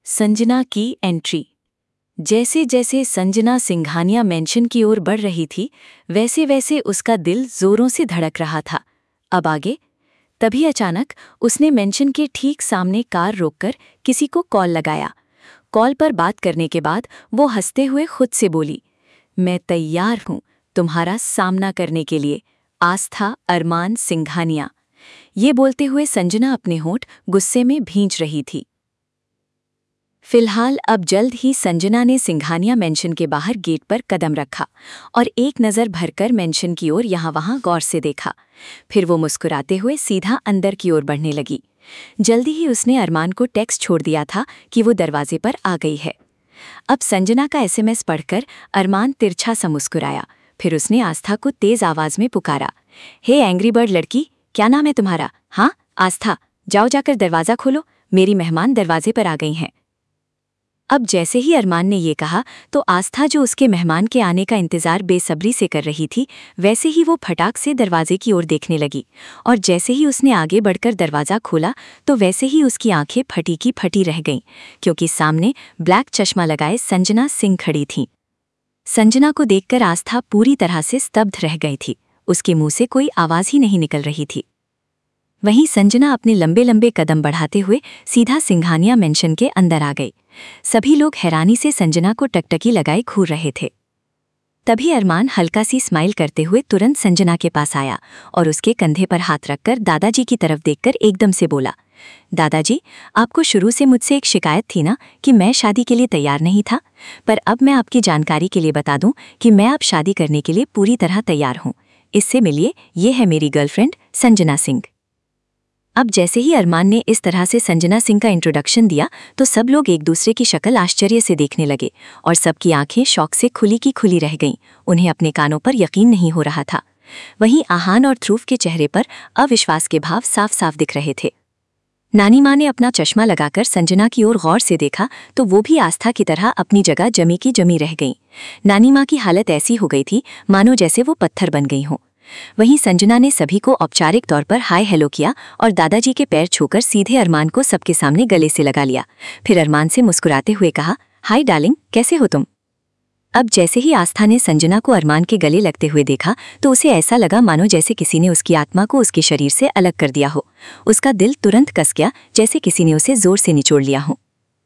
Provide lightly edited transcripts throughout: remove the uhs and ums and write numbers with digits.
संजना की एंट्री। जैसे जैसे संजना सिंघानिया मेंशन की ओर बढ़ रही थी, वैसे वैसे उसका दिल जोरों से धड़क रहा था। अब आगे। तभी अचानक उसने मेंशन के ठीक सामने कार रोककर किसी को कॉल लगाया। कॉल पर बात करने के बाद वो हंसते हुए खुद से बोली, मैं तैयार हूं तुम्हारा सामना करने के लिए, आस्था अरमान सिंघानिया। ये बोलते हुए संजना अपने होंठ गुस्से में भींच रही थी। फिलहाल अब जल्द ही संजना ने सिंघानिया मेंशन के बाहर गेट पर कदम रखा और एक नज़र भरकर मेंशन की ओर यहाँ-वहाँ गौर से देखा। फिर वो मुस्कुराते हुए सीधा अंदर की ओर बढ़ने लगी। जल्दी ही उसने अरमान को टेक्स्ट छोड़ दिया था कि वो दरवाजे पर आ गई है। अब संजना का एसएमएस पढ़कर अरमान तिरछा सा मुस्कुराया। फिर उसने आस्था को तेज आवाज में पुकारा, हे एंग्री बर्ड लड़की, क्या नाम है तुम्हारा? हाँ आस्था, जाओ जाकर दरवाज़ा खोलो, मेरी मेहमान दरवाजे पर आ गई हैं। अब जैसे ही अरमान ने ये कहा तो आस्था, जो उसके मेहमान के आने का इंतजार बेसब्री से कर रही थी, वैसे ही वो फटाक से दरवाजे की ओर देखने लगी। और जैसे ही उसने आगे बढ़कर दरवाज़ा खोला तो वैसे ही उसकी आंखें फटी की फटी रह गईं, क्योंकि सामने ब्लैक चश्मा लगाए संजना सिंह खड़ी थीं। संजना को देखकर आस्था पूरी तरह से स्तब्ध रह गई थी। उसके मुंह से कोई आवाज़ ही नहीं निकल रही थी। वहीं संजना अपने लंबे लंबे कदम बढ़ाते हुए सीधा सिंघानिया मेंशन के अंदर आ गई। सभी लोग हैरानी से संजना को टकटकी लगाए घूर रहे थे। तभी अरमान हल्का सी स्माइल करते हुए तुरंत संजना के पास आया और उसके कंधे पर हाथ रखकर दादाजी की तरफ देखकर एकदम से बोला, दादाजी, आपको शुरू से मुझसे एक शिकायत थी ना कि मैं शादी के लिए तैयार नहीं था, पर अब मैं आपकी जानकारी के लिए बता दूं कि मैं अब शादी करने के लिए पूरी तरह तैयार हूं। इससे मिलिए, ये है मेरी गर्लफ्रेंड संजना सिंह। अब जैसे ही अरमान ने इस तरह से संजना सिंह का इंट्रोडक्शन दिया तो सब लोग एक दूसरे की शक्ल आश्चर्य से देखने लगे और सबकी आंखें शौक से खुली की खुली रह गईं। उन्हें अपने कानों पर यकीन नहीं हो रहा था। वहीं आहान और ध्रुव के चेहरे पर अविश्वास के भाव साफ साफ दिख रहे थे। नानी माँ ने अपना चश्मा लगाकर संजना की ओर गौर से देखा तो वो भी आस्था की तरह अपनी जगह जमी की जमी रह गईं। नानी माँ की हालत ऐसी हो गई थी मानो जैसे वो पत्थर बन गई हों। वहीं संजना ने सभी को औपचारिक तौर पर हाय हेलो किया और दादाजी के पैर छूकर सीधे अरमान को सबके सामने गले से लगा लिया। फिर अरमान से मुस्कुराते हुए कहा, हाय डार्लिंग, कैसे हो तुम? अब जैसे ही आस्था ने संजना को अरमान के गले लगते हुए देखा तो उसे ऐसा लगा मानो जैसे किसी ने उसकी आत्मा को उसके शरीर से अलग कर दिया हो। उसका दिल तुरंत कस गया, जैसे किसी ने उसे जोर से निचोड़ लिया हो।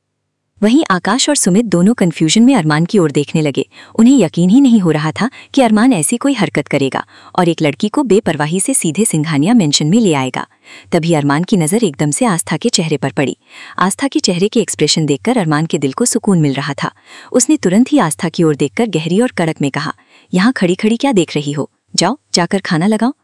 वहीं आकाश और सुमित दोनों कंफ्यूजन में अरमान की ओर देखने लगे। उन्हें यकीन ही नहीं हो रहा था कि अरमान ऐसी कोई हरकत करेगा और एक लड़की को बेपरवाही से सीधे सिंघानिया मेंशन में ले आएगा। तभी अरमान की नज़र एकदम से आस्था के चेहरे पर पड़ी। आस्था के चेहरे के एक्सप्रेशन देखकर अरमान के दिल को सुकून मिल रहा था। उसने तुरंत ही आस्था की ओर देखकर गहरी और कड़क में कहा, यहाँ खड़ी खड़ी क्या देख रही हो? जाओ जाकर खाना लगाओ।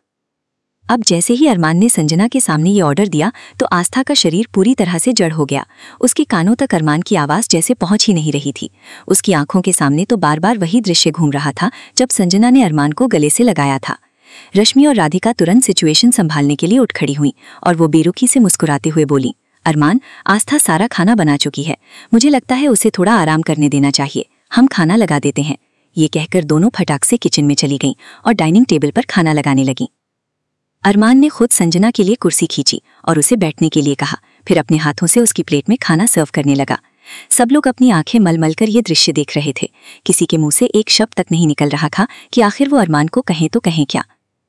अब जैसे ही अरमान ने संजना के सामने ये ऑर्डर दिया तो आस्था का शरीर पूरी तरह से जड़ हो गया। उसके कानों तक अरमान की आवाज़ जैसे पहुंच ही नहीं रही थी। उसकी आंखों के सामने तो बार बार वही दृश्य घूम रहा था जब संजना ने अरमान को गले से लगाया था। रश्मि और राधिका तुरंत सिचुएशन संभालने के लिए उठ खड़ी हुई और वो बेरुखी से मुस्कुराते हुए बोली, अरमान, आस्था सारा खाना बना चुकी है, मुझे लगता है उसे थोड़ा आराम करने देना चाहिए, हम खाना लगा देते हैं। ये कहकर दोनों फटाक से किचन में चली गईं और डाइनिंग टेबल पर खाना लगाने लगीं। अरमान ने खुद संजना के लिए कुर्सी खींची और उसे बैठने के लिए कहा, फिर अपने हाथों से उसकी प्लेट में खाना सर्व करने लगा। सब लोग अपनी आंखें मलमल कर ये दृश्य देख रहे थे। किसी के मुंह से एक शब्द तक नहीं निकल रहा था कि आखिर वो अरमान को कहें तो कहें क्या।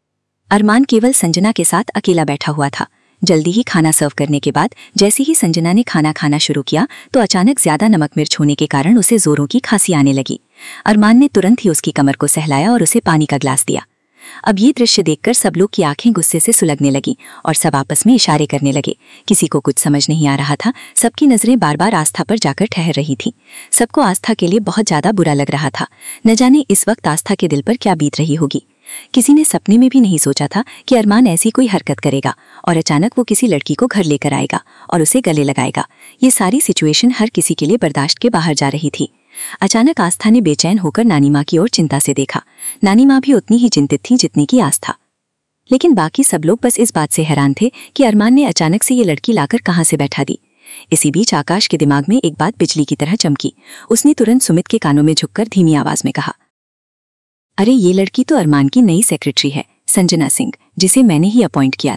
अरमान केवल संजना के साथ अकेला बैठा हुआ था। जल्दी ही खाना सर्व करने के बाद जैसे ही संजना ने खाना खाना शुरू किया तो अचानक ज्यादा नमक मिर्च होने के कारण उसे जोरों की खांसी आने लगी। अरमान ने तुरंत ही उसकी कमर को सहलाया और उसे पानी का ग्लास दिया। अब ये दृश्य देखकर सब लोग की आंखें गुस्से से सुलगने लगी और सब आपस में इशारे करने लगे। किसी को कुछ समझ नहीं आ रहा था। सबकी नजरें बार बार आस्था पर जाकर ठहर रही थी। सबको आस्था के लिए बहुत ज्यादा बुरा लग रहा था। न जाने इस वक्त आस्था के दिल पर क्या बीत रही होगी। किसी ने सपने में भी नहीं सोचा था कि अरमान ऐसी कोई हरकत करेगा और अचानक वो किसी लड़की को घर लेकर आएगा और उसे गले लगाएगा। ये सारी सिचुएशन हर किसी के लिए बर्दाश्त के बाहर जा रही थी। अचानक आस्था ने बेचैन होकर नानी माँ की ओर चिंता से देखा। नानी माँ भी उतनी ही चिंतित थी जितनी की आस्था। लेकिन बाकी सब लोग बस इस बात से हैरान थे कि अरमान ने अचानक से ये लड़की लाकर कहाँ से बैठा दी। इसी बीच आकाश के दिमाग में एक बात बिजली की तरह चमकी। उसने तुरंत सुमित के कानों में झुककर धीमी आवाज में कहा, अरे ये लड़की तो अरमान की नई सेक्रेटरी है, संजना सिंह, जिसे मैंने ही अपॉइंट किया था।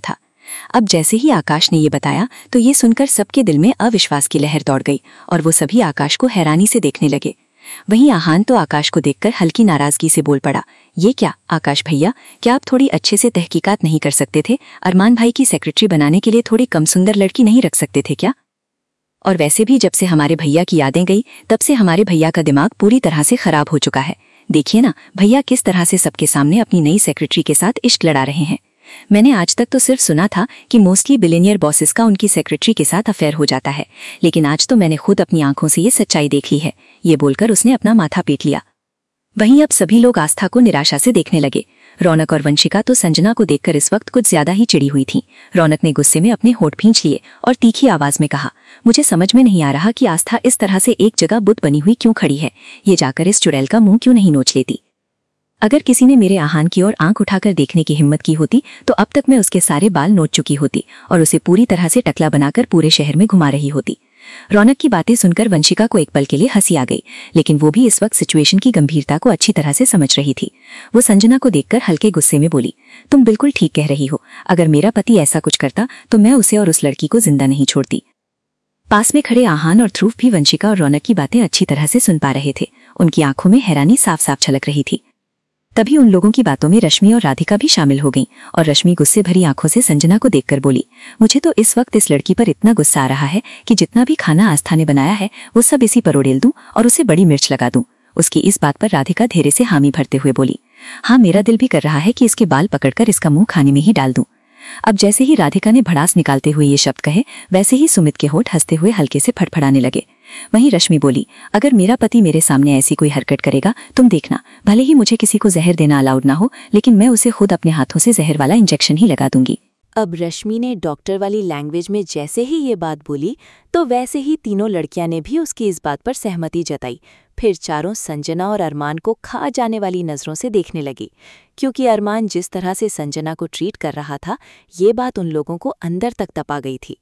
अब जैसे ही आकाश ने ये बताया तो ये सुनकर सबके दिल में अविश्वास की लहर दौड़ गई और वो सभी आकाश को हैरानी से देखने लगे। वहीं आहान तो आकाश को देखकर हल्की नाराजगी से बोल पड़ा, ये क्या आकाश भैया, क्या आप थोड़ी अच्छे से तहकीकात नहीं कर सकते थे? अरमान भाई की सेक्रेटरी बनाने के लिए थोड़ी कम सुंदर लड़की नहीं रख सकते थे क्या? और वैसे भी जब से हमारे भैया की यादें गई तब से हमारे भैया का दिमाग पूरी तरह से खराब हो चुका है। देखिए ना भैया किस तरह से सबके सामने अपनी नई सेक्रेटरी के साथ इश्क लड़ा रहे हैं। मैंने आज तक तो सिर्फ सुना था कि मोस्टली बिलियनियर बॉसेस का उनकी सेक्रेटरी के साथ अफेयर हो जाता है, लेकिन आज तो मैंने खुद अपनी आंखों से ये सच्चाई देख ली है। ये बोलकर उसने अपना माथा पीट लिया। वहीं अब सभी लोग आस्था को निराशा से देखने लगे। रौनक और वंशिका तो संजना को देखकर इस वक्त कुछ ज्यादा ही चिड़ी हुई थीं। रौनक ने गुस्से में अपने होंठ भींच लिए और तीखी आवाज में कहा, मुझे समझ में नहीं आ रहा कि आस्था इस तरह से एक जगह बुत बनी हुई क्यों खड़ी है। ये जाकर इस चुड़ैल का मुंह क्यों नहीं नोच लेती? अगर किसी ने मेरे आहान की ओर आंख उठाकर देखने की हिम्मत की होती तो अब तक मैं उसके सारे बाल नोच चुकी होती और उसे पूरी तरह से टकला बनाकर पूरे शहर में घुमा रही होती। रौनक की बातें सुनकर वंशिका को एक पल के लिए हंसी आ गई, लेकिन वो भी इस वक्त सिचुएशन की गंभीरता को अच्छी तरह से समझ रही थी। वो संजना को देखकर हल्के गुस्से में बोली, तुम बिल्कुल ठीक कह रही हो। अगर मेरा पति ऐसा कुछ करता तो मैं उसे और उस लड़की को जिंदा नहीं छोड़ती। पास में खड़े आहान और ध्रुव भी वंशिका और रौनक की बातें अच्छी तरह से सुन पा रहे थे। उनकी आंखों में हैरानी साफ साफ छलक रही थी। तभी उन लोगों की बातों में रश्मि और राधिका भी शामिल हो गईं और रश्मि गुस्से भरी आंखों से संजना को देखकर बोली, मुझे तो इस वक्त इस लड़की पर इतना गुस्सा आ रहा है कि जितना भी खाना आस्था ने बनाया है वो सब इसी पर उड़ेल दूं और उसे बड़ी मिर्च लगा दूं। उसकी इस बात पर राधिका धीरे से हामी भरते हुए बोली, हाँ मेरा दिल भी कर रहा है कि इसके बाल पकड़कर इसका मुंह खाने में ही डाल दूं। अब जैसे ही राधिका ने भड़ास निकालते हुए ये शब्द कहे वैसे ही सुमित के होंठ हंसते हुए हल्के से फड़फड़ाने लगे। वहीं रश्मि बोली, अगर मेरा पति मेरे सामने ऐसी कोई हरकत करेगा तुम देखना, भले ही मुझे किसी को जहर देना अलाउड ना हो, लेकिन मैं उसे खुद अपने हाथों से जहर वाला इंजेक्शन ही लगा दूंगी। अब रश्मि ने डॉक्टर वाली लैंग्वेज में जैसे ही ये बात बोली तो वैसे ही तीनों लड़कियां ने भी उसकी इस बात पर सहमति जताई। फिर चारों संजना और अरमान को खा जाने वाली नजरों से देखने लगी, क्योंकि अरमान जिस तरह से संजना को ट्रीट कर रहा था ये बात उन लोगों को अंदर तक तपा गई थी।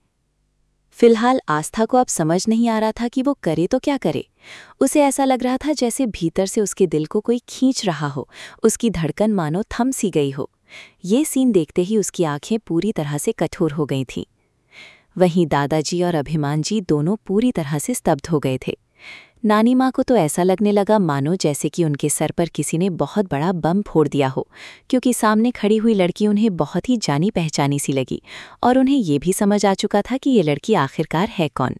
फिलहाल आस्था को अब समझ नहीं आ रहा था कि वो करे तो क्या करे। उसे ऐसा लग रहा था जैसे भीतर से उसके दिल को कोई खींच रहा हो, उसकी धड़कन मानो थम सी गई हो। ये सीन देखते ही उसकी आंखें पूरी तरह से कठोर हो गई थीं। वहीं दादाजी और अभिमान जी दोनों पूरी तरह से स्तब्ध हो गए थे। नानी माँ को तो ऐसा लगने लगा मानो जैसे कि उनके सर पर किसी ने बहुत बड़ा बम फोड़ दिया हो, क्योंकि सामने खड़ी हुई लड़की उन्हें बहुत ही जानी पहचानी सी लगी और उन्हें ये भी समझ आ चुका था कि ये लड़की आखिरकार है कौन।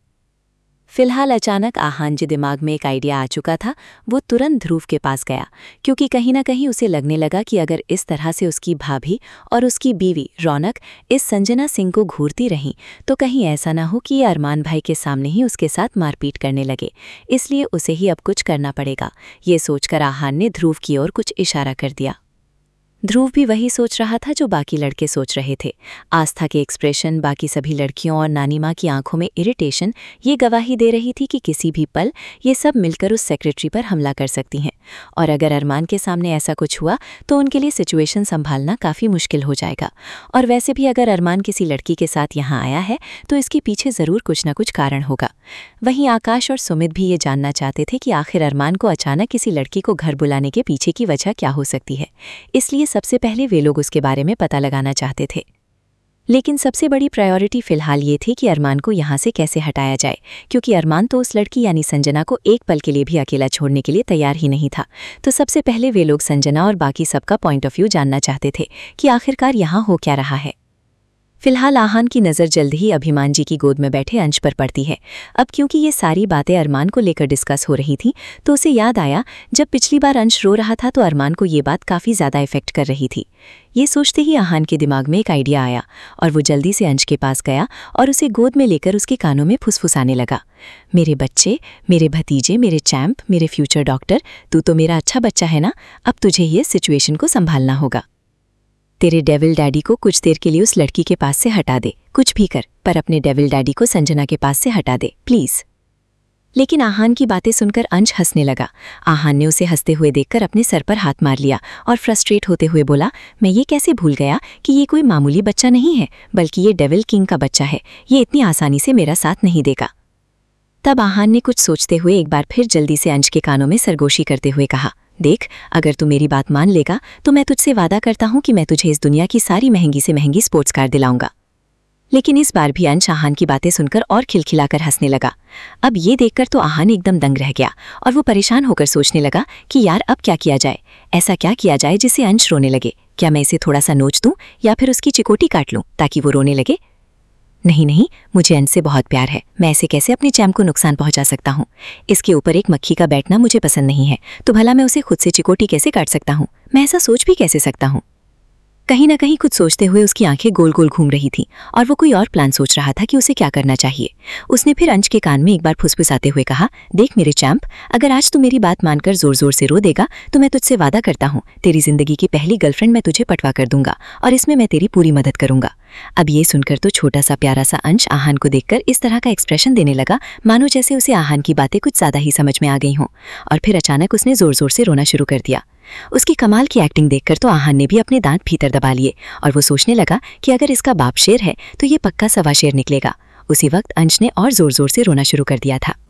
फिलहाल अचानक आहान जी दिमाग में एक आइडिया आ चुका था। वो तुरंत ध्रुव के पास गया, क्योंकि कहीं ना कहीं उसे लगने लगा कि अगर इस तरह से उसकी भाभी और उसकी बीवी रौनक इस संजना सिंह को घूरती रहीं तो कहीं ऐसा ना हो कि ये अरमान भाई के सामने ही उसके साथ मारपीट करने लगे। इसलिए उसे ही अब कुछ करना पड़ेगा। ये सोचकर आहान ने ध्रुव की ओर कुछ इशारा कर दिया। ध्रुव भी वही सोच रहा था जो बाकी लड़के सोच रहे थे। आस्था के एक्सप्रेशन, बाकी सभी लड़कियों और नानी माँ की आंखों में इरिटेशन ये गवाही दे रही थी कि किसी भी पल ये सब मिलकर उस सेक्रेटरी पर हमला कर सकती हैं, और अगर अरमान के सामने ऐसा कुछ हुआ तो उनके लिए सिचुएशन संभालना काफ़ी मुश्किल हो जाएगा। और वैसे भी अगर अरमान किसी लड़की के साथ यहाँ आया है तो इसके पीछे ज़रूर कुछ ना कुछ कारण होगा। वहीं आकाश और सुमित भी ये जानना चाहते थे कि आखिर अरमान को अचानक किसी लड़की को घर बुलाने के पीछे की वजह क्या हो सकती है। इसलिए सबसे पहले वे लोग उसके बारे में पता लगाना चाहते थे। लेकिन सबसे बड़ी प्रायोरिटी फिलहाल ये थी कि अरमान को यहाँ से कैसे हटाया जाए, क्योंकि अरमान तो उस लड़की यानी संजना को एक पल के लिए भी अकेला छोड़ने के लिए तैयार ही नहीं था। तो सबसे पहले वे लोग संजना और बाकी सबका पॉइंट ऑफ व्यू जानना चाहते थे कि आखिरकार यहाँ हो क्या रहा है। फिलहाल आहान की नज़र जल्द ही अभिमान जी की गोद में बैठे अंश पर पड़ती है। अब क्योंकि ये सारी बातें अरमान को लेकर डिस्कस हो रही थीं तो उसे याद आया जब पिछली बार अंश रो रहा था तो अरमान को ये बात काफ़ी ज़्यादा इफेक्ट कर रही थी। ये सोचते ही आहान के दिमाग में एक आइडिया आया और वो जल्दी से अंश के पास गया और उसे गोद में लेकर उसके कानों में फुसफुसाने लगा, मेरे बच्चे, मेरे भतीजे, मेरे चैंप, मेरे फ्यूचर डॉक्टर, तू तो मेरा अच्छा बच्चा है ना। अब तुझे ये सिचुएशन को संभालना होगा। तेरे डेविल डैडी को कुछ देर के लिए उस लड़की के पास से हटा दे, कुछ भी कर, पर अपने डेविल डैडी को संजना के पास से हटा दे प्लीज़। लेकिन आहान की बातें सुनकर अंश हंसने लगा। आहान ने उसे हंसते हुए देखकर अपने सर पर हाथ मार लिया और फ्रस्ट्रेट होते हुए बोला, मैं ये कैसे भूल गया कि ये कोई मामूली बच्चा नहीं है, बल्कि ये डेविल किंग का बच्चा है। ये इतनी आसानी से मेरा साथ नहीं देगा। तब आहान ने कुछ सोचते हुए एक बार फिर जल्दी से अंश के कानों में सरगोशी करते हुए कहा, देख, अगर तू मेरी बात मान लेगा तो मैं तुझसे वादा करता हूँ कि मैं तुझे इस दुनिया की सारी महंगी से महंगी स्पोर्ट्स कार दिलाऊंगा। लेकिन इस बार भी अंश आहान की बातें सुनकर और खिलखिलाकर हंसने लगा। अब ये देखकर तो आहान एकदम दंग रह गया और वो परेशान होकर सोचने लगा कि यार अब क्या किया जाए, ऐसा क्या किया जाए जिससे अंश रोने लगे। क्या मैं इसे थोड़ा सा नोच दूं या फिर उसकी चिकोटी काट लूं ताकि वो रोने लगे? नहीं नहीं, मुझे अंश से बहुत प्यार है, मैं ऐसे कैसे अपने चैम्प को नुकसान पहुंचा सकता हूँ। इसके ऊपर एक मक्खी का बैठना मुझे पसंद नहीं है, तो भला मैं उसे खुद से चिकोटी कैसे काट सकता हूँ? मैं ऐसा सोच भी कैसे सकता हूँ? कहीं ना कहीं कुछ सोचते हुए उसकी आंखें गोल गोल घूम रही थी और वो कोई और प्लान सोच रहा था कि उसे क्या करना चाहिए। उसने फिर अंश के कान में एक बार फुसफुसाते हुए कहा, देख मेरे चैंप, अगर आज तू मेरी बात मानकर जोर जोर से रो देगा तो मैं तुझसे वादा करता हूँ तेरी जिंदगी की पहली गर्लफ्रेंड मैं तुझे पटवा कर दूंगा और इसमें मैं तेरी पूरी मदद करूंगा। अब ये सुनकर तो छोटा सा प्यारा सा अंश आहान को देखकर इस तरह का एक्सप्रेशन देने लगा मानो जैसे उसे आहान की बातें कुछ ज्यादा ही समझ में आ गई हों, और फिर अचानक उसने जोर जोर से रोना शुरू कर दिया। उसकी कमाल की एक्टिंग देखकर तो आहान ने भी अपने दांत भीतर दबा लिए और वो सोचने लगा कि अगर इसका बाप शेर है तो ये पक्का सवा शेर निकलेगा। उसी वक्त अंश ने और जोर जोर से रोना शुरू कर दिया था।